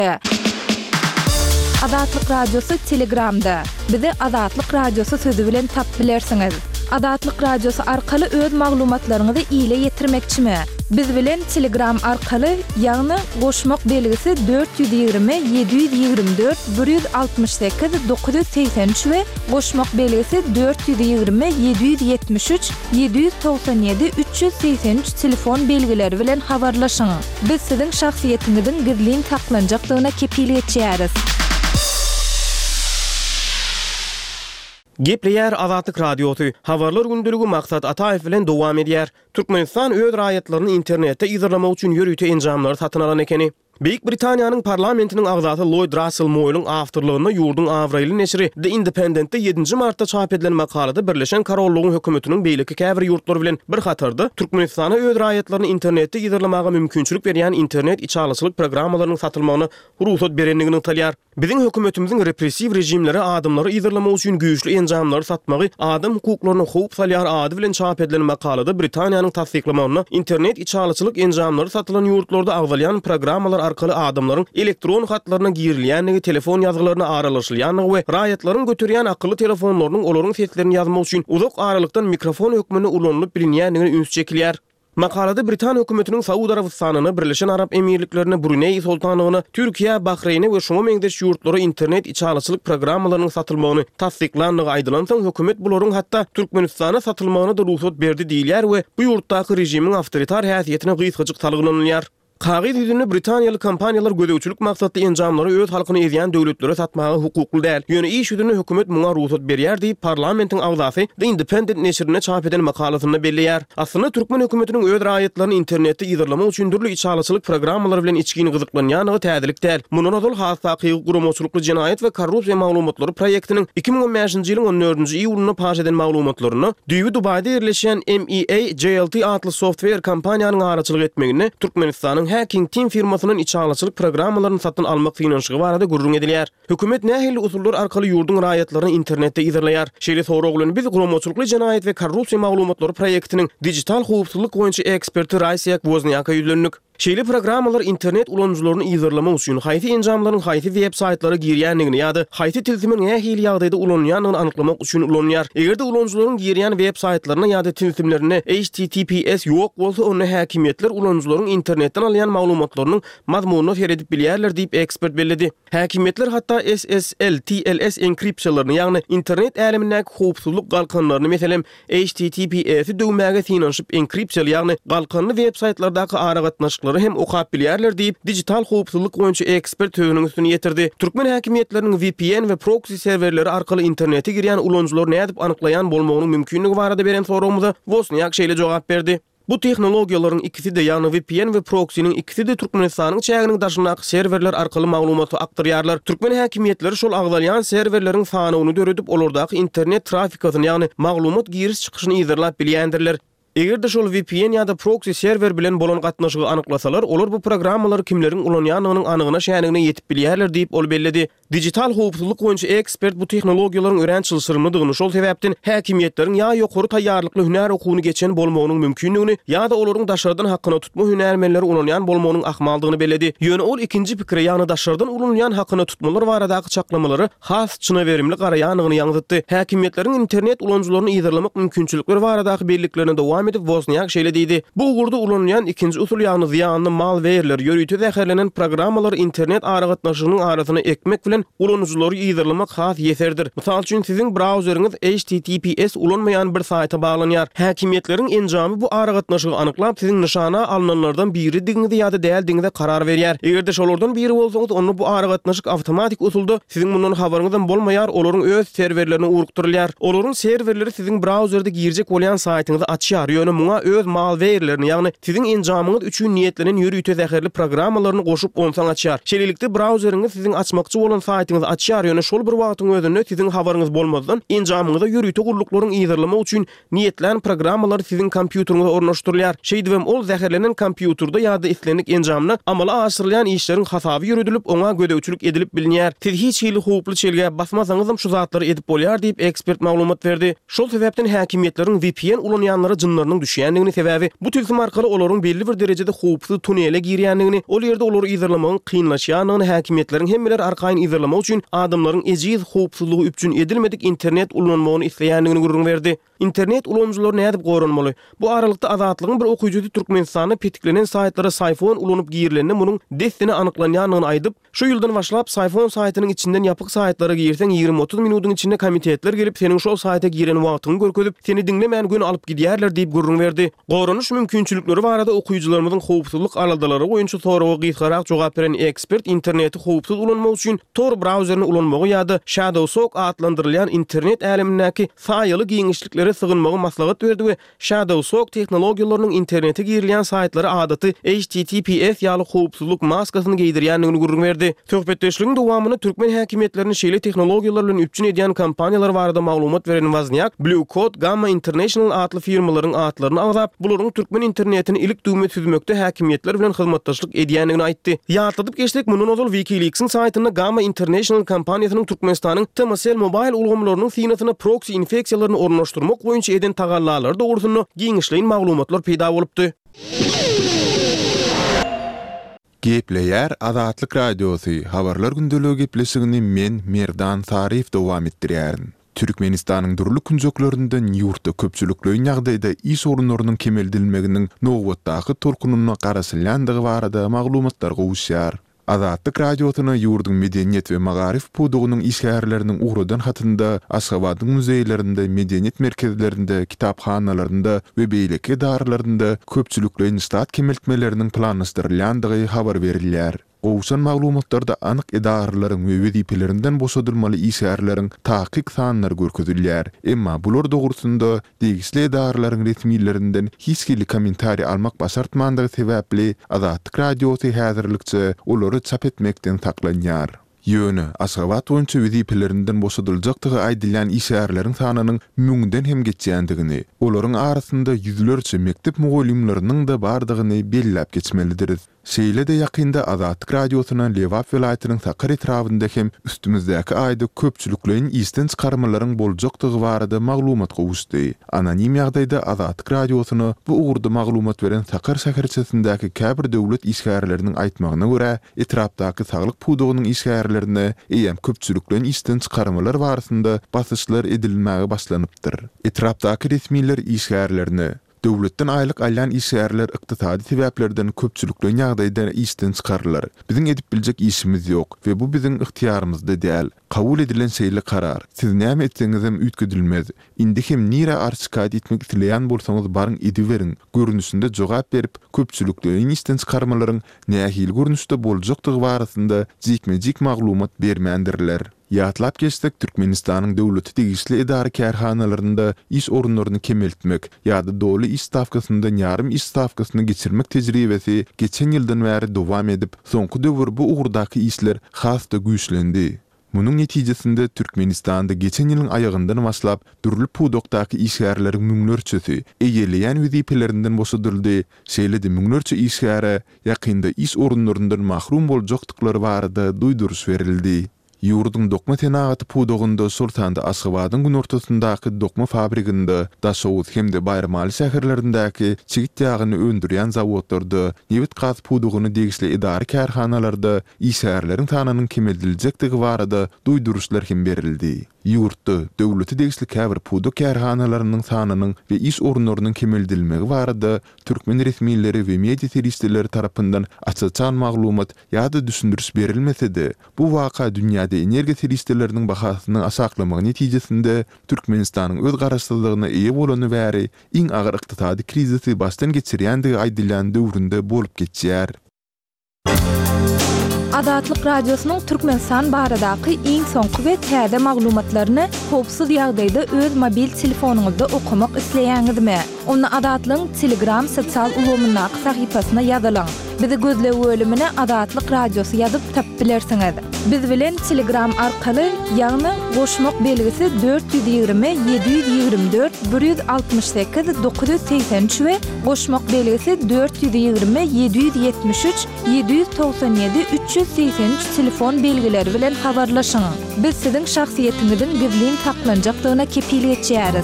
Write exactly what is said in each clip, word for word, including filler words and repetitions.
Azatlyk Radiosu Telegramda. Bizi Azatlyk Radiosu sözü bilen tap bilersiňiz. Azatlyk Radiosu arkaly öz maglumatlaryňyzy ýyla ýetirmekçimi? Biz bilen Telegram arkaly ýagny goşmak belgisi dört yüz ýygrimi yedi yüz ýygrimi dört bir yüz altmış sekiz dokuz yüz seksen üç we goşmak belgisi dört yüz ýygrimi yedi yüz ýetmiş üç yedi yüz doksan ýedi üç yüz seksen üç telefon belgileri bilen habarlaşyň. Biz siziň şahsiýetiňiziň gizliň taklanjakdygyna kepilik etýäris. Gepleyer Azatlyk Radiosu. Habarlar gündülügi maksat Ataev bilen dowam edýär. Türkmenistan öz raýatlaryny internetde ýyzyrlamak üçin ýörüýte enjamlary satyn alan ekeni. Büyük Britaniýanyň parlamentiniň agzaty Lloyd Russell Moyle'ň awtorlygyna ýurdun Avril neşri The Independent'de yedinji martda çap edilen makalada Birleşen Karollygyň hökümetiniň beýleki käbir ýurtlary bilen bir hatarda Türkmenistana öz raýatlaryny internetde ýyzyrlamaga mümkinçilik berýän internet içalyçylyk programmalarynyň satylmagyny ruhsat berenligini talýar. Biziň hökümetimiziň repressiv rejimleri adamlary ýyzyrlamak üçin güýçli enjamlary satmagy adam hukuklaryny howp salýar ady bilen çap edilen makalada Britaniýanyň tasdiklamagyna internet içalyçylyk enjamlary satylan ýurtlarda agzalýan programmalar arkaly adamlaryň elektron hatlaryna girilýänligi, telefon ýazgylaryna aralaşylýanlygy we raýatlaryň götürýän akylly telefonlarynyň olaryň seslerini ýazmak üçin uzak aralykdan mikrofon hökmüne ulanylyp bilinýänligini üns çekilýär. Makalada Britaniýa hökümetiniň Saudi Arabistanyny, Birleşen Arap Emirliklerini, Brunei Sultanlygyny, Türkiýe, Bahreýni we şoňa meňdeş ýurtlary internet içalyçylyk programmalarynyň satylmagyny tasdiklandygy aýdylansoň hökümet bularyň hatda Türkmenistana satylmagyna da ruhsat berdi diýilýär we bu ýurtdaky rejimiň awtoritar häsiýetine gysgaçyk talgynanýar. Kağıt yüzünü Britaniyalı kampanyalar gödöwçülük maksatly enjamlary öz halkyny edýän döwletlere satmagy hukukly däl. Ýöne iş yüzünü hökümet muňa ruhsat berýär diýip parlamentiň agzasy The Independent neşrine çap eden makalasyny belleýär. Aslynda Türkmen hökümetiniň öz raýatlaryny internetde ýyzyrlamak üçin türlü içalyçylyk programmalary bilen içgini gyzyklanýanygy täzelik däl. Munyň ol hasaky guramaçylykly jenaýet we korrupsiýa maglumatlary proýektiniň iki ming on beşinji ýylyň on dördünji iýulyna paş eden maglumatlaryny düýbi Dubayda ýerleşen M E A J L T adly software kompaniýanyň araçylyk etmegini Türkmenistanyň Hacking Team firmasynyň içalyçylyk programmalaryny satyn almak finansygy barada gurrun edilýär. Hökümet nähili usullar arkaly ýurdun raýatlaryny internetde ýyzyrlaýar. Şeýle soraglaryny biz guramaçylykly jenaýet we korrupsiýa maglumatlary proýektiniň digital howpsuzlyk boýunça eksperti Raisyak Wozniaka ýüzlendik. Şeýle programmalar internet ulanjylaryny ýyzyrlamak üçin haýsy enjamlaryň haýsy web saytlary girýänligini ýa-da haýsy tilsimin nähili ýagdaýda ulanýanyny anyklamak üçin ulanýar. Egerde ulanjylaryň girýän web saytlaryna ýa-da tilsimlerini H T T P S ýok bolsa ony häkimetler ulanjylaryň internetden alýan maglumatlarynyň mazmunyny feredip bilýärler diýip ekspert bellidi. Häkimetler hatda S S L, T L S enkripsiýalaryny, ýagny internet älimindäki howpsuzlyk galkanlaryny, meselem H T T P S'i döwmäge synanyp enkripsiýal, ýagny galkanly web saytlardaky ara gatnaşyklary hem okap bilýärler diýip digital howpsuzlyk boýunça ekspert töwünüň üstüne ýetirdi. Türkmen häkimetleriniň V P N we proxy serwerleri arkaly internete girýän ulanjylar nädip anyklaýan bolmagynyň mümkinligi barada beren soragymyza Wozniak şeýle jogap berdi. Bu tehnologiýalaryň ikisi de, ýagny V P N we proxy'niň ikisi de Türkmenistanyň çäginiň daşynaky serwerler arkaly maglumaty aktarýarlar. Türkmen häkimetleri şol agzalýan serwerleriň sanyny döredip olardaky internet trafikasyny, ýagny maglumat giriş çykyşyny ýyzyrlap bilýändirler. Eger de şol V P N ýa-da proxy server bilen bolan gatnaşygy anyklasalar, olar bu programmalary kimleriň ulanýanynyň anygyna şäherine ýetip bilýärler diýip ol belledi. Digital howpsuzlyk boýunça ekspert bu tehnologiýalaryň örençilsirmydygyny, şol sebäpden häkimetleriň ýa ýokary taýýarlykly hünär okuwyny geçen bolmagynyň mümkinligini ýa-da olaryň daşardan hakkyna tutma hünärmenleri ulanýan bolmagynyň ahmaldygyny belledi. Ýöne ol ikinji pikire, ýagny daşardan ulanýan hakkyna tutmalar baradaky çaklamалary has çyna verimli garaýanygyny ýaňytdy. Häkimetleriň internet ulanjylaryny ýyzyrlamak mümkinçilikleri baradaky belliklerini dowam edip Wozniak şeýle diýdi. Bu ugurda ulanýan ikinji usul, ýagny ziýanly malwareler, ýörüýte zäherlenen programmalar internet ara gatnaşygynyň arasyna ekmek bilen ulanjylary ýyzyrlamak has ýeterdir. Mysal üçin siziň browseriňiz H T T P S ulanmaýan bir saýta baglanýar. Häkimetleriň enjamy bu ara gatnaşygy anyklap siziň nyşana alynanlardan biri diňiňizde ýa-da däl diňiňizde karar berýär. Egerde şolardan biri bolsaňyz, onu bu ara gatnaşyk awtomatik usulda siziň mundan habaryňyzdan bolmaýar, olaryň öz serwerlerini urukdurýar. Olaryň serwerleri siziň browserde girjek bolýan saýtyňyzy açýar. Ýöne muňa öz malwarelerini, ýagny siziň enjamyňyz üçin niýetlenen ýörüýte zäherli programmalaryny goşup onsaň açýar. Şeýlelikde browseriňiz siziň açmakçy bolan saytyňyzy açýar ýöne şol bir wagtyň özünde siziň habaryňyz bolmazdan enjamyňyza ýürüýte guruluklaryň ýygyrlama üçin niýetlen programmalar siziň kompýuteriňize ornaşdyrylýar. Şeýdibem ol zäherlenen kompýuterda ýa-da islenik enjamyny amala aşyrylýan işleriň hasaby ýürüdülip oňa gödäwçilik edilip bilinýär. Siz hiç hili howply çelge basmasaňyzam şu zatlary edip bolýar diýip ekspert maglumat berdi. Şol sebäpden häkimiýetleriň V P N ulanýanlara jynlarynyň düşýändigini sebäbi bu tüzüm arkaly olaryň belli bir derejede howpsuz tunele girýändigini, ol ýerde olary ýygyrlamagyň kynlaşýanyny häkimiýetleriň hemmeler arkaýyn ýygyrlama üçin adamlaryň ejiz howpsuzlygy üçin edilmedik internet ulanmagyny isleýändigini gurrun berdi. İnternet ulanmacylary nädip goranmaly? Bu aralykda azatlygyň bir okuyjusy Türkmenistany petiklenen saytlara sayfon ulanyp giýirilende munyň destini anyklanýanyny aýdyp, şu ýyldan başlap sayfon saytynyň içinden ýapyk saytlara giýerseň ýygrimi otuz minutyň içinde komitetler gelip seniň şol sayta giren wagtyňy görkezip, seni dinlemän gün alyp gidýärler diýip gurrun berdi. Goranyş mümkinçilikleri barada okuyucularymyzyň howpsuzlyk aladylary goýunça soragy gysgarak jogap beren ekspert interneti howpsuz ulanmak üçin Tor browseryny ulanmagy ýa-da Shadowsock adlandyrylýan internet älimindäki saýaly giňişliklere sığınmagy maslahat berdi we Shadowsock tehnologiýalarynyň internete girilýän saytlary adaty H T T P S ýaly howpsuzlyk maskasyny giydirýändigini gurrun berdi. Töhbetdeşligiň dowamyny türkmen häkimiýetlerini şeýle tehnologiýalar bilen üpçün edýän kompaniýalar barada maglumat beren Wozniak, Blue Code, Gamma International adly firmalaryň atlaryny agzap, bularyň türkmen internetini ilik düwme tüzmekde häkimiýetler bilen hyzmatdaşlyk edýändigini aýtdy. Ýatladyp geçdik munun ozal WikiLeaks'in saytyna Gamma International kompaniýasynyň Türkmenistanyň T M S L mobil ulgamlarynyň synatyna proxy infeksiýalaryny ornaşdyrmak boýunça eden tagallary dogrusyny giňişleýin maglumatlar peýda bolupdy. Gepleýär Azatlyk Radiosu habarlar gündeligi gepleşigini men Merdan Sarif dowam etdirýärin. Türkmenistanyň durly künjeklerinde ýurtda köpçülikli ýagdaýda iş orunlarynyň kemeldilmeginiň nowatdaky tolkunyna garaşylýandygy barada maglumatlar gowuşýar. Azatlyk Radiosyna ýurdun medeniýet we magarif pudugynyň işgärleriniň ugradan hatynda Aşgabatyň muzeýlerinde, medeniýet merkezlerinde, kitapxanalarynda we beýleki darlarynda köpçülikli instat kemeltmeleriniň planlaşdyrylýandygy habar berilýär. Gowşan maglumatlarda anyk edaralaryň we wezipelerinden boşadylmaly işgärleriň taýyk sanlary görkezilýär. Emma bular dogrusynda degisli edaralaryň resmiýetlerinden hiç kili kommentari almak başartmandygy sebäpli Azatlyk Radiosy häzirlikçe olary çap etmekden saklanýar. Ýöne Aşgabat boýunça wezipelerinden boşadyljakdygy aýdylýan işgärleriň sanynyň müňden hem geçýändigini, olaryň arasynda ýüzlerçe mektep mugallimläriniň da bardygyny belläp geçmelidir. Şeýle de ýakynda Azatlyk Radiosyna Lewap welaýatynyň Sakar etrafynda hem üstümizdäki aýda köpçüliklerin isten çykarmalaryň boljakdygy barada maglumat gowuşdy. Anonim ýagdaýda Azatlyk Radiosyna bu ugurda maglumat beren Sakar şäherçesindäki käbir döwlet işgärleriniň aýtmagyna görä, etrapdaky saglyk pudugynyň işgärlerine eýem köpçüliklerin isten çykarmalar barasynda basyşlar edilmäge başlanypdyr. Etrapdaky resmiýetler işgärlerini döwletden aýlyk alýan işgärler ykdysady sebäplerden köpçülikli ýagdaýda işden çykarlar. Biziň edip biljek işimiz ýok we bu biziň ihtiýarymyzda däl. Kabul edilen şeýle karar. Siz näme etseňizem üýtgedilmez. Indi hem nire arşykat etmek isleýän bolsaňyz baryň ediberin. Görnüşinde jogap berip köpçülikli işden çykarmalaryň nähil görnüşde boljakdygy barasynda jikme-jik maglumat bermändirler. Ýatlap geçsek Türkmenistanyň döwleti tegisli edara kärhanalarynda iş orunlaryny kemeltmek ýa-da doly iş stavkasyndan ýarym iş stavkasyny geçirmek tejribesi geçen ýyldan bäri dowam edip, soňky döwür bu ugurdaky işler hasda güýçlendi. Munyň netijesinde Türkmenistanda geçen ýylyň aýagyndan başlap durly pudokdaky işgärleriň müňlerçesi eýeleýän wezipelerinden boşadyldy. Şeýle de müňlerçe işgäre ýakynda iş orunlaryndan mahrum boljakdyklary barada duýduruş berildi. Ýurdun dokma tenaгаty pudogunda Sultanda Aşgabatyň gün ortasyndaky dokma fabrikinde Daşowuz hemde Baýramaly şäherlerindäki çigit ýagyny öndürýän zawodlarda newit gaz pudogyny degisli edara kärhanalarda işgärleriň sanynyň kemeldiljekdigi barada duýduruşlar hem berildi. Ýurtda döwleti degisli käbir pudok kärhanalarynyň sanynyň we iş orunlarynyň kemeldilmegi barada türkmen resmiýetleri we media teristleri tarapyndan açyçan maglumat ýa-da düşündürüş berilmese-de, bu waka dünýäde energiýa teristleriniň bahasyny aşaklamagy netijesinde Türkmenistanyň öz garaşsyzlygyna eýe bolany bäri iň agyr ykdysady krizisi başdan geçirýändigi aýdylýan döwründe bolup geçýär. Azatlyk Radiosynyň Türkmenistan baradaky iň soňky we täze maglumatlaryny howpsuz ýagdaýda öz mobil telefonuňyzda okumak isleýäňizmi? Onu Azatlyň Telegram sosial ulgamynyň sahypasyna ýazylaň Bizi gözle bölümüne Azatlyk Radiosu ýazyp tapbilersiňiz. Biz bilen Telegram arkaly ýagny goşmak belgisi dört yüz ýygrimi yedi yüz ýygrimi dört bir yüz altmış sekiz dokuz yüz seksen üç we goşmak belgisi dört yüz ýygrimi yedi yüz ýetmiş üç yedi yüz togsan ýedi üç yüz seksen üç telefon belgileri bilen habarlaşyň. Biz siziň şahsiýetiňizin gizlin saklanjakdygyna kepillik etýäris.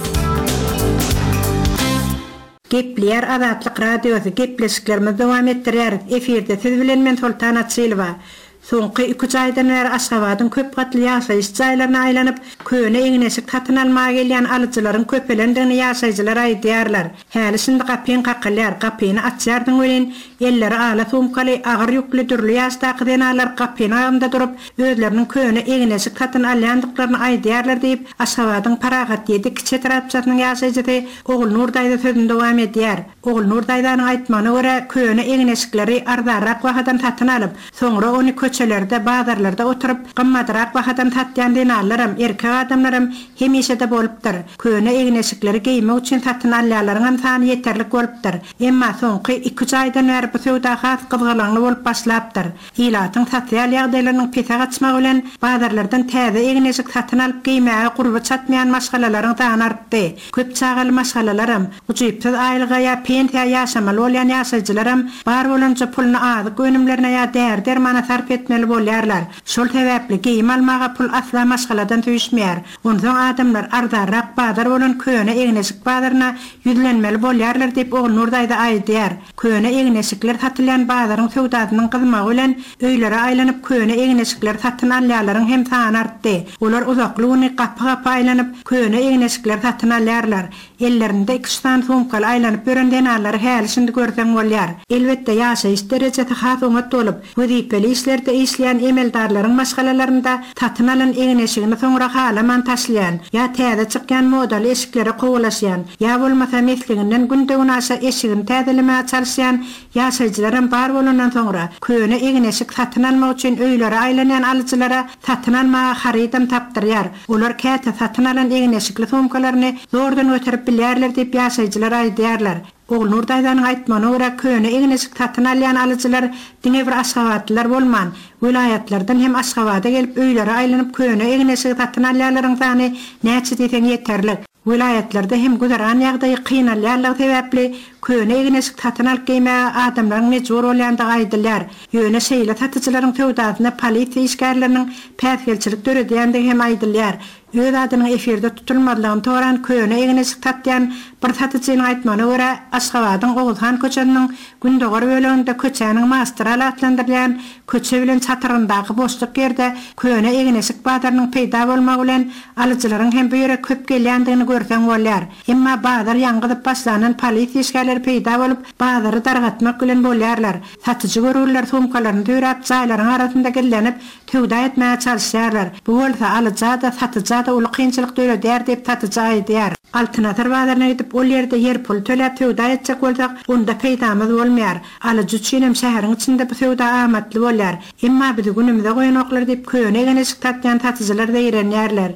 Gepler Azatlyk Radiosu gepleşiklerimiz dowam etdirýär. Eferde siz bilen men Sultan Atsilova. Soňky iki aýdan beri Aşgabatyň köp gatly ýaşaýyş jaýlaryna aýlanyp, köne egnesik tatyn almaga gelýän alyjylaryň köpelendigini ýaşaýjylar aýdýarlar. Häli şimdi gapyň kakylýar, gapyny açýardyň bilen elleri ala sumkaly agyr ýüklü türlü ýaşdaky denalar gapyň aýymda durup, özleriniň köne egnesik tatyn alýandyklaryny aýdýarlar diýip Aşgabatyň Paragat ýedi kiçe tarapçatynyň ýaşaýjy Ogul Nurdaýda sözünde dowam edýär. Ogul Nurdaýdanyň aýtmany görä köne egnesikleri ardarak wagtdan tatyn alyp, soňra ony köçelerde, bazarlarda oturup gymmadrak wagtdan tatýan denalarym, erkek adamlarym hemişe de bolupdyr. Köne egnesikleri geymek üçin tatyn alýanlaryň sany ýeterlik bolupdyr. Emma soňky iki aýdan beri bu söwda has gyzgalaňly bolup başlapdyr. Ilatyň sosial ýagdaýlarynyň pesa gaçmagy bilen bazarlardan täze egnesik tatyn alyp geymäge gurby çatmaýan maşgalalaryň sany artdy. Köp çagaly maşgalalarym, uçypsyz aýlyga ýa pensiýa ýaşamaly bolýan ýaşaýjylarym bar bolança pulny azy gönümlerine ýa där dermana sarf etmeli bolýarlar. Şol sebäpli geýim almaga pul asla maşgaladan tüýüşmeýär. Ondan adamlar ardarak bazar bolan köne egnesik bazaryna ýüzlenmeli bolýarlar diýip Ogul Nurdaýda aýdýar. Köne egnesikler satylýan bazaryň sowdasynyň gyzmagy bilen öýlere aýlanyp köne egnesikler satyn alýanlaryň hem sany artdy. Olar uzaklygyny gapy-gapy aýlanyp köne egnesikler satyn alýarlar. Ellerinde iki stan sumkaly aýlanyp beren denalary häli şimdi görsen bolýar. Elbetde ýaşaýyş derejesi has umat bolup, wezipeli işlerde işleyen emeldarlaryň maşgalalarynda tatyn alan egnesigini soňra halaman taşlayan, ýa täze çykýan modal eşikleri gowalaşýan, ýa bolmasa mesliginden gündegün aşa eşigini täzelemä çalışýan ýaşaýjylaryň bar bolandan soňra köne egnesik tatyn almak üçin öýlere aýlanýan alyjylara tatyn almaga haridam tapdyrýar. Olar käte tatyn alan egnesikli sumkalaryny zordan öterip bilýärler diýip ýaşaýjylar aýdýarlar. Ogul Nurdaýdanyň aýtmany görä köne egnesik tatyn alýan alyjylar diňe bir Aşgabatlylar bolman. Vilayatlardan hem Aşgabata gelip öýlere aýlanyp köne egnesik tatyn alýanlaryň sany näçe diýsen ýeterlik. Vilayatlarda hem güzaran ýagdaý kynalýarlyk sebäpli köne egnesik tatyn alyp geýmäge adamlaryň mejbur bolýandygy aýdylýar. Ýöne şeýle tatyjylaryň töwdatyna polisiýa işgärleriniň päsgelçilik döredýändigi hem aýdylýar. Öz adynyň eferde tutulmadygyny toran köne egnesik tatýan bir tatyjynyň aýtmany görä Aşgabatyň Ogulhan köçeniň Gündogar böleginde köçeniň masteral atlandyrýan köçe bilen çatyryndaky boşluk ýerde köne egnesik bazarynyň peýda bolmagy bilen alyjylaryň hem bu ýere köp gelýändigini görsen bolýar. Emma bazar ýangydyp başlanan polisiýa işgärleri peýda bolup bazary dargatmak bilen bolýarlar. Satyjy görürler sumkalaryny döräp jaýlaryň arasynda gellenip töwda etmäge çalışýarlar. Bu bolsa alyjy da satyjy da uly kynçylyk döredýär diýip tatyjy aýdýar. Altynatır bazaryna gidip ol ýerde yer pul töläp töwda etjek bolsak, onda peýdamyz bolmaýar. Alyjy üçin hem şäheriň içinde bu töwda amatly bolýar. Emma bizi günümizde goýanoklar diýip köne egnesik tatýan tatyjylar da ýerenýärler.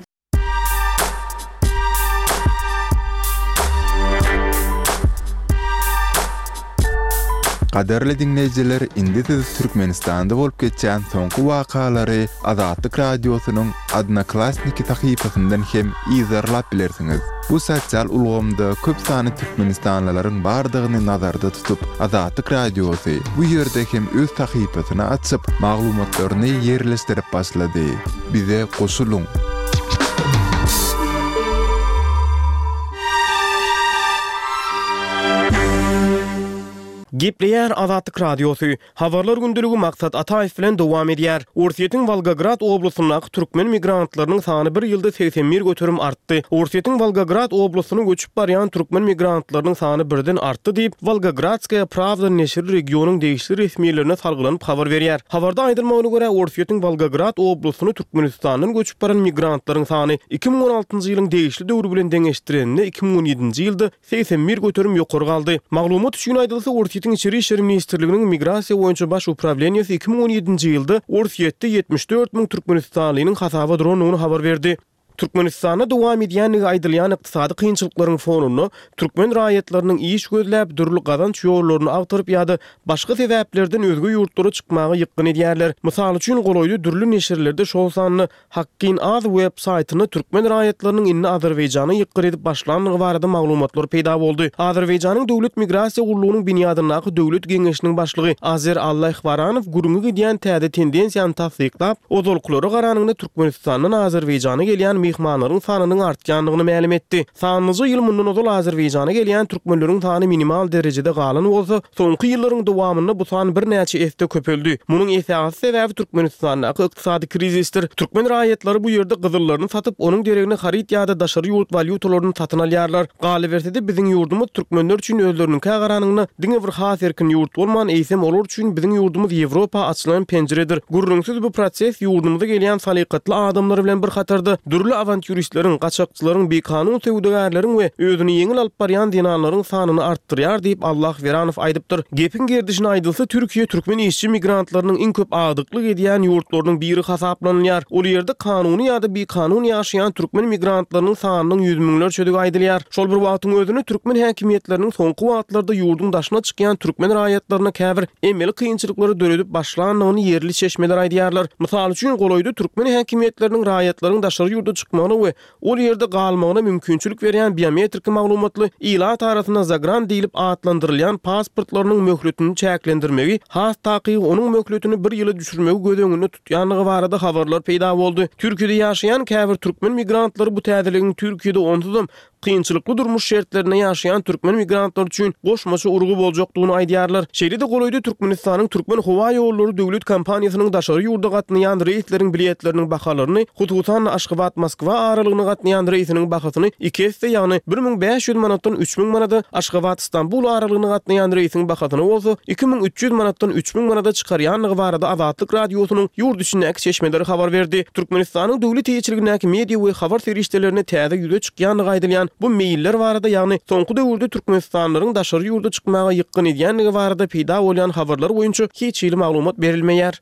Kaderli dinleyijiler, indi siz Türkmenistanda bolup geçen soňky wakalary Azatlyk Radiosynyň Odnoklassniki sahypasyndan hem izarlap bilersiňiz. Bu sosial ulgamda köp sany Türkmenistanlylaryň bardygyny nazarda tutup, Azatlyk Radiosy bu ýerde hem öz sahypasyny açyp, maglumatlaryny ýerleşdirip başlady. Bize goşuluň. Gepleýär Azatlyk Radiosu. Habarlar gündüligi maksat Ataýew bilen dowam edýär. Ursiýetiň Volgograd oblasynyň türkmen migrantlarynyň sany bir ýylda seksen bir götürüm artdy. Ursiýetiň Volgograd oblasyny göçüp barýan türkmen migrantlarynyň sany birden artdy diýip Volgogradskaya Pravda neşri regionyň degişli resmiýetlerine salgylanyp habar berýär. Habarda aýdylmagyna görä Ursiýetiň Volgograd oblasyny Türkmenistanyň göçüp baran migrantlarynyň sany iki min on altyncy ýylyň degişli döwrü bilen deňeşdireninde iki min on ýedinji ýylda seksen bir götürüm ýokary galdy. Maglumat üçin aýdylsa Ursiýetiň İçeri İşler Ministrliginiň migrasiýa boýunça baş upravleniýasy iki min on ýedinji ýylda Ursiýetde ýetmiş dört min türkmenistanlynyň hasaba duranyny habar berdi. Türkmenistana dowam edýän aýdylýan ykdysady kynçylyklaryň fonunu türkmen raýatlarynyň iş gözläp dürli gazanç ýollaryny agtyryp ýa-da başga sebäplerden özge ýurtlara çykmagy ýykyn edýärler. Mysal üçin goloýdy dürli neşirlerde şol sanly Hakkyn az web saytyny türkmen raýatlarynyň inni Azerbaýjana ýykyr edip başlanmagy barada maglumatlar peýda boldy. Azerbaýjanyň döwlet migrasiýa gurulunyň binýadynaky döwlet geňeşiniň başlygy Azer Allahybaranow gurungy gidýän täze tendensiýany tasdiklap, ozolklary garanyny Türkmenistandan Azerbaýjana gelýän mehmanlaryň sanynyň artýanlygyny ma'lum etdi. Sanyny ýyl mundan ozal Azerbaýjana gelýän türkmenleriň sany minimal derejede galan bolsa, soňky ýyllaryň dowamynda bu san bir näçe esde köpeldi. Munyň esasy sebäbi Türkmenistanyň ykdysady krizisdir. Türkmen raýatlary bu ýerde gyzyllaryny satyp, onuň deregini harit ýa-da daşary ýurt valyutalaryny satyn alýarlar. Galibertede biziň ýurdumyz türkmenler üçin özleriniň kägaranyny diňe bir has erkin ýurt bolman eýsem olar üçin biziň ýurdumyz Ýewropa açylan penjeredir. Gurrunsyz bu proses ýurdumyza gelýän salykatly adamlar bilen bir hatarda dürli awanturistlaryň, gaçakçylaryň, bekanun sewdegärleriň we özüni ýeňil alyp barýan dinanlaryň sanyny artdyrýar diýip Allah Veranow aýdypdyr. Gepin gerdişine aýdylsa Türkiýe türkmen işçi migrantlarynyň iň köp agdyklyk edýän ýurtlarynyň biri hasaplanýar. Ol ýerde kanuny ýa-da bekanun ýaşaýan türkmen migrantlarynyň sanynyň ýüz miňler çödegi aýdylýar. Şol bir wagtyň özüni türkmen häkimiýetleriniň soňky wagtlarda ýurdun daşyna çykýan türkmen raýatlaryna käbir emeli kynçylyklary döredip başlanmagyny yerli çeşmeler aýdýarlar. Mysal üçin goloýdy türkmen häkimiýetleriniň raýatlaryň daşary ýurda çykmagyny we ol ýerde galmagyna mümkinçilik berýän biometrik maglumatly ilat arasyna zagran diýilip atlandyrylýan pasportlarynyň möhletini çäklendirmegi, has taky onuň möhletini bir ýyla düşürmegi gödöňünde tutýanlygy barada habarlar peýda boldy. Türkiýede ýaşaýan käbir türkmen migrantlary bu täzeligiň Türkiýede onsuzam kynçylykly durmuş şertlerine ýaşaýan türkmen migrantlar üçin goşmaça urgu boljakdygyny aýdýarlar. Şeýle-de goloýdy Türkmenistanyň türkmen howa ýollary döwlet kompaniýasynyň daşary ýurda gatnaýan reýsleriň biletleriniň bahalaryny, hususan Aşgabat Moskwa aralygyny gatnaýan reýsiniň bahasyny iki hesse ýagny bir miň beş ýüz manatdan üç miň manata, Aşgabat Istanbul aralygyny gatnaýan reýsiniň bahasyny bolsa iki miň üç ýüz manatdan üç miň manata çykarýanlygy barada Azatlyk radiosynyň ýurt içindäki çeşmeleri habar berdi. Türkmenistanyň döwlet ýetirligindäki media we habar serişdelerine täze ýüze çykýanlygy aýdylýan bu meýiller barada, ýagny soňky döwürde Türkmenistanlaryň daşary ýurda çykmagy ýykyn edýänligi barada peýda bolan habarlar boýunça hiç ýyly maglumat berilmeýär.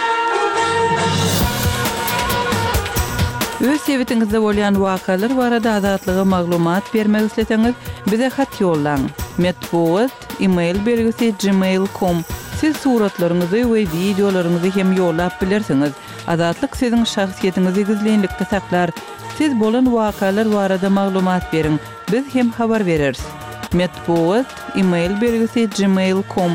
Öz sebetiňizde bolan wakalar barada azatlyga maglumat bermek isleseňiz, bize hat ýollaň. Metbuat email belgisi gmail nokta com. Siz suratlaryňyzy we videolaryňyzy hem ýollap bilersiňiz. Azatlyk siziň şahsiýetiňizi gizlenlikde saklar. Siz bolan wakalar barada maglumat beriň. Biz hem habar bereriz. Metbuat email belgisi gmail nokta com.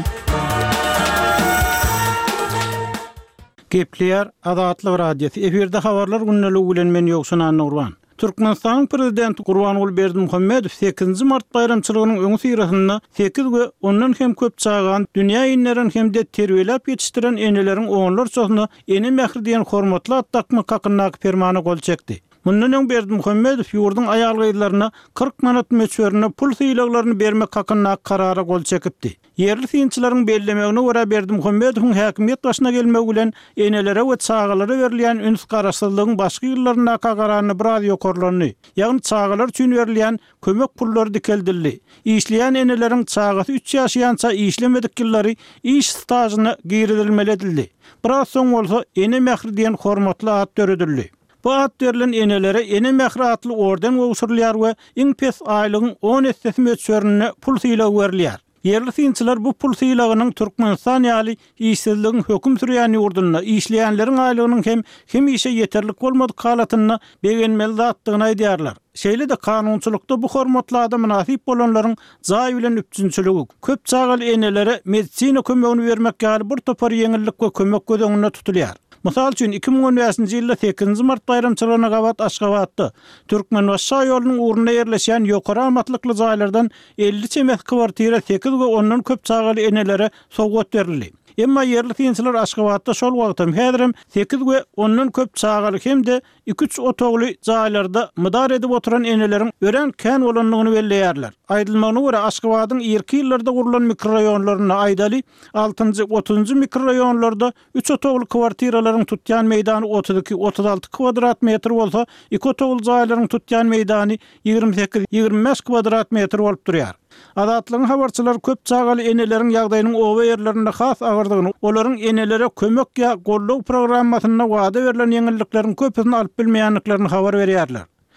Gepleýär Azatlyk radiosu. Eferde habarlar günnälik bilen men ýoksunan Nurwan. Türkmenistanyň prezidenti Gurbanuly Berdimuhammedow sekizinji mart bayramçylygynyň öňü sirasyna sekiz we ondan hem köp çağan dünýä inlerin hem de terbiýelap ýetişdiren eneleriň oňlar çoğuna eni mähri diýen hormatly atdakma hakynyň fermany gol çekdi. Mundan öň Berdimuhammedow ýurdun aýalgylaryna kırk manat möçberine pul syýlaklaryny bermek hakynyň karara gol çekipdi. Yerli synçylaryň bellemegine görä Berdimuhammedowyň häkimiýet başyna gelmegi bilen enelere we çağalara berilýän üns garaşsyzlygyň başga ýyllaryna kararany bir az ýokarlany, ýagny çağalar üçin berilýän kömek pullary dikeldirli. İşleýän eneleriň çağaty üç ýaşaýança işlemedik ýyllary iş stajyna giridilmeli edildi. Biraz soň bolsa ene mähri diýen hormatly ad töredildi. Bu ad berilen enelere ene mähri atly orden gowşurulýar we iň pes aýlygyň on hissesi möçberine pul syýlag berilýär. Yerli synçylar bu pul syýlagynyň Türkmenistan ýaly işsizligiň höküm sürýän ýurduna işleýänleriň aýlygynyň hem hem işe ýeterlik bolmadyk halatyna begenmeli zatdygyny aýdýarlar. Şeýle-de kanunçylykda bu hormatly adam münasip bolanlaryň jaý bilen üpçünçiligi, köp çağaly enelere medisina kömegini bermek ýaly bir topar ýeňillik we kömek gödeňine tutulýar. Mysal üçin iki miň on beşinji ýylda sekizinji mart bayramçylygyna gabat Aşgabatda Türkmen Waşa ýolunyň urunyna ýerleşýän ýokary amatlykly jaýlardan elli çemes kwartira sekiz we ondan köp çağaly enelere sowgat berildi. Emma yerli synçylar Aşgabatda şol wagtym häzirem sekiz we ondan köp çağaly hem de iki üç otogly jaýlarda mydar edip oturan eneleriň ören kän bolanlygyny belleýärler. Aýdylmagyna görä Aşgabatyň ýerki ýyllarda gurulan mikroraýonlaryna aýdaly altynjy otuzunjy mikroraýonlarda üç otogly kwartiralaryň tutýan meýdany otuz iki otuz alty kvadrat metr bolsa, iki otogly jaýlaryň tutýan meýdany ýigirme sekiz ýigirme beş kvadrat metr bolup durýar. Azatlygyň habarçylary köp çağaly eneleriň ýagdaýynyň oba ýerlerinde has agyrdygyny, olaryň enelere kömek ýa gollaw programmasyna wada berilen ýeňilliklerin köpüni alyp bilmeýänliklaryny habar berýärler.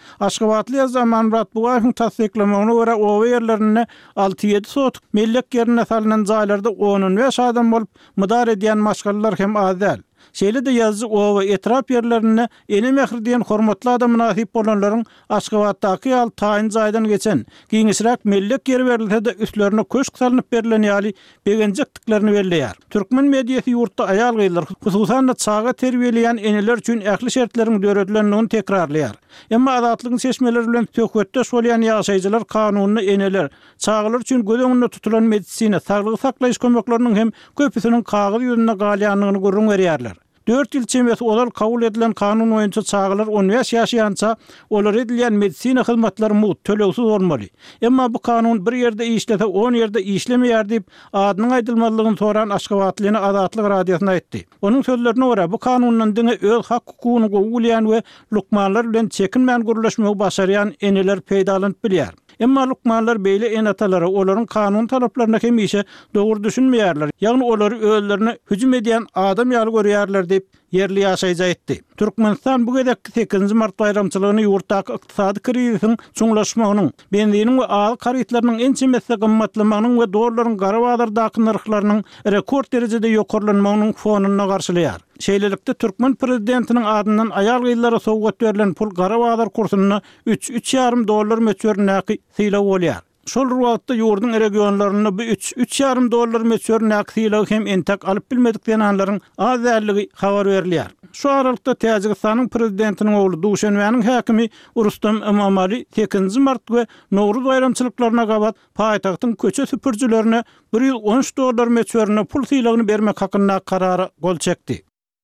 Aşgabatly Zaman Murat Bugaýewiň tasdiklamagyna görä owa ýerlerine alty ýedi sotuk mellek ýerine salynan jaýlarda on beş adam bolup mydar edýän maşgallar hem az däl. Şeýle de ýazgy owa etrap ýerlerine ene mehri diýen hormatly adam nasip bolanlaryň Aşgabatdaky ýal taýyn jaýdan geçen giňişräk mellek ýeri berilse de üstlerine köşk salynyp berilen ýaly begenjekliklerini belleýär. Türkmen mediýasy ýurtda aýal gyýlar, hususan da çaga terbiýeleýän eneler üçin ähli şertleriň döredlendigini tekrarlaýar. Emma azatlygyň seçmeleri bilen töhwetdeş bolýan ýaşaýjylar kanunyny eneler, çagalar üçin gödeňinde tutulan medisina, saglygy saklaýyş kömekleriniň hem köpüsiniň kagyz ýüzünde galýanlygyny görüň berýärler. dört ýyl çemesi olar kabul edilen kanun boýunça çağlar on beş ýaşaýança olar edilen medisina hyzmatlary mut tölegsiz bolmaly. Emma bu kanun bir ýerde işlese on ýerde işlemeýär diýip adynyň aýdylmalygyny soran Aşgabatlyny Azatlyk radiosyna aýtdy. Onuň sözlerine görä bu kanundan diňe öz hak hukugyny gowulýan we lukmanlar bilen çekinmän gürleşmegi başarýan eneler peýdalanyp bilýär. Emma lukmanlar beýle enatalary olaryň kanun talaplaryna hemişe dogry düşünmeýärler. Ýagny olary özlerine hüjüm edýän adam ýaly görýärler diýip yerli ýaşaýjy aýtdy. Türkmenistan bu gedekki sekizinji mart bayramçylygyny ýurtdaky ykdysady krizisiň çuňlaşmagynyň, benziniň we aly karytlarynyň en çemesi gymmatlamagynyň we dollaryň garabazardaky narhlarynyň rekord derejede ýokarlanmagynyň fonuny garşylaýar. Şeýlelikde Türkmen prezidentiniň adyndan aýal gyýlara sowgat berilen pul garabazar kursyna üç üç ýarym dollar möçbernäki syla bolýar. Şol wagtda ýurdun regionlaryny bu üç üç ýarym dollar möçbernäki syla hem entek alyp bilmedikden anlaryň az dälligi habar berilýär. Şu aralykda Täjikistanyň prezidentiniň ogly Duşanbeň häkimi Rustam Emomali sekizinji mart we Nowruz bayramçylyklaryna gabat paýtagtyň köçe süpürjilerine bir ýyl on üç dollar möçberine pul sylagyny bermek hakyna karara gol çekdi.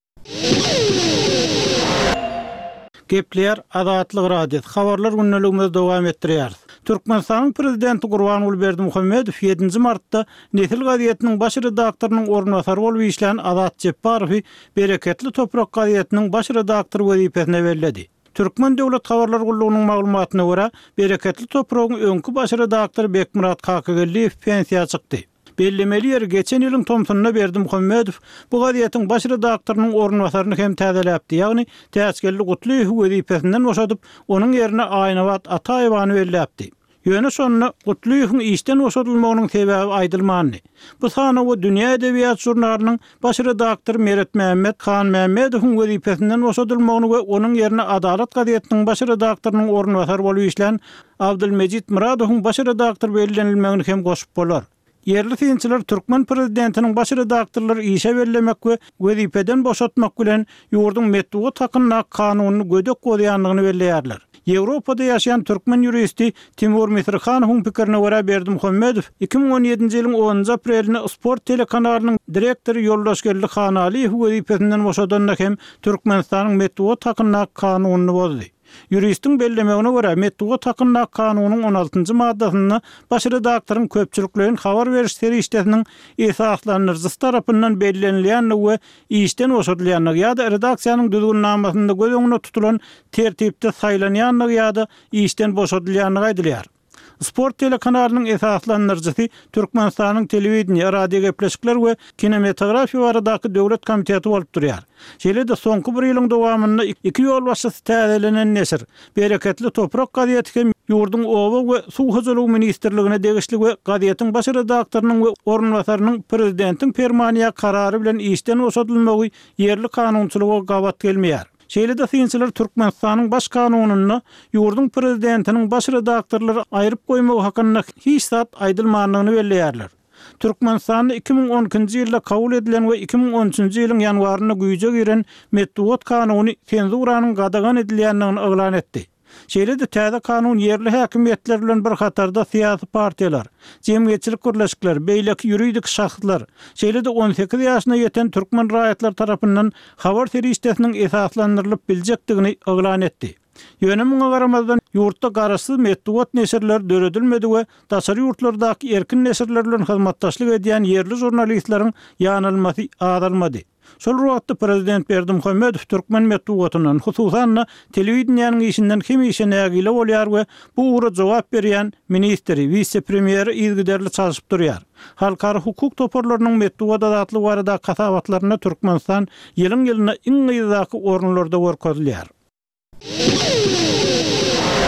Gepler Azatlyk radiosyny habarlar günneligimizde dowam etdirýär. Türkmenistanyň prezidenti Gurbanuly Berdimuhammedow ýedinji martda Nesil gazetiniň baş redaktorynyň ornwasary bolup işlän Azat Jepparowy Bereketli Toprak gazetiniň baş redaktory wezipesine berledi. Türkmen Döwlet Habarlar Gullugynyň maglumatyna görä, Bereketli Topragyň öňkü baş redaktory Bekmurat Kakageliýew pensiýa çykdy. Bellemeli yer geçen ýylyň Tomsunyna Berdimuhammedow bu gazetin baş redaktorynyň ornwasaryny hem täzeläpdi. Ýagny Täsgelli Gutluýew wezipesinden boşadyp, onuň ýerine Aýnabat Ataýewaňy belläpdi. Ýöne şonu Gutluýewiň işden boşadylmagynyň sebebi aýdylmandy. Bu sana we Dünýä Edebiýat jurnalynyň baş redaktory Meret Mämmed Kan Mämmedowyň wezipesinden boşadylmagyny we onuň ýerine Adalat gazetiniň baş redaktorynyň ornwasary bolup işlän Abdulmejid Muradowyň baş redaktor bellenilmegini hem goşup bolar. Yerli synçylar Türkmen prezidentiniň baş redaktorlary işe bellemek we wezipeden boşatmak bilen ýurdun metbuat hakyna kanunyny gödek goýanlygyny belleýärler. Ýewropada ýaşaýan türkmen ýuristi Timur Misirhanowyň pikirini görä Berdimuhammedow iki bin on ýedinji ýylyň onunji aprelinde Sport telekanalynyň direktory Ýoldaşgerli Hanalyýew wezipesinden boşadanda hem Türkmenistanyň metbuat hakyna kanunyny bozdy. Yuristin bellemegine görä metbuat hakyna kanunyň on altynjy maddasyny baş redaktoryň köpçüliklerin habar beriş serişdesiniň esaslanyrjysy tarapyndan bellenilýän we işden boşadylýanlygy ýa-da redaksiýanyň düzgünnamasynda göz öňüne tutulan tertipde saýlanýanlygy ýa-da işden boşadylýanlygy aýdylýar. Sport telekanalynyň esaslanyrjysy Türkmenistanyň telewiziýa, radio gepleşikler we kinematografiýa baradaky döwlet komiteti bolup durýar. Şeýle de soňky bir ýylyň dowamynda iki ýol başçysy täzelenen nesir Bereketli Toprak gazeti hem ýurdun owa we suw hyjylygy ministrligine degişli we gazetiň baş redaktorynyň we ornwasarynyň prezidentiň fermaniýa karary bilen işden boşadylmagy ýerli kanunçylyga gabat gelmeýär. Şeýle de synçylar Türkmenistanyň baş kanunyny ýurdun prezidentiniň baş redaktorlary aýryp goýmagy hakyna hiç zat aýdylmanlygyny belleýärler. Türkmenistanda iki bin on ikinji ýylda kabul edilen we iki bin on üçinji ýylyň ýanwaryna güýje giren metbuat kanuny senzuranyň gadagan edilýänligini oglan etdi. Şeýle de täze kanun yerli häkimetler bilen bir hatarda syýasy partiýalar, jemgyýetçilik gürleşikler, beýleki ýuridik şahslar, şeýle de on sekiz ýaşyna ýeten türkmen raýatlar tarapyndan habar serişdesiniň esaslandyrylyp biljekdigini oglan etdi. Ýönemeňe garamazdan ýurtda garaşsyz metbuat neşirler döredilmedi we daşary ýurtlardaky erkin neşirler bilen hyzmatdaşlyk edýän yerli jurnalistlaryň ýanylmasy azalmady. Şol wagtda prezident Berdimuhammedow türkmen metbuatynyň hususan telewiziýanyň işinden hemişe nägile bolýar we bu ura jogap berýän ministri, vice-premier ýygyderli çalışyp durýar. Halkara hukuk toparlarynyň metbuat adatly barada kasabatlaryna Türkmenistan ýylyň ýylyna iň ýyzaky orunlarda görkezilýär.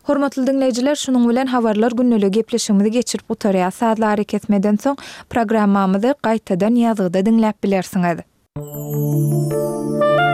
Hormatly dinleyijiler, şunun bilen habarlar günneligi gepleşigimizi geçirip utarya saatlar kesmeden soň programmamyzy gaýtadan ýazgyda dinläp bilersiňiz.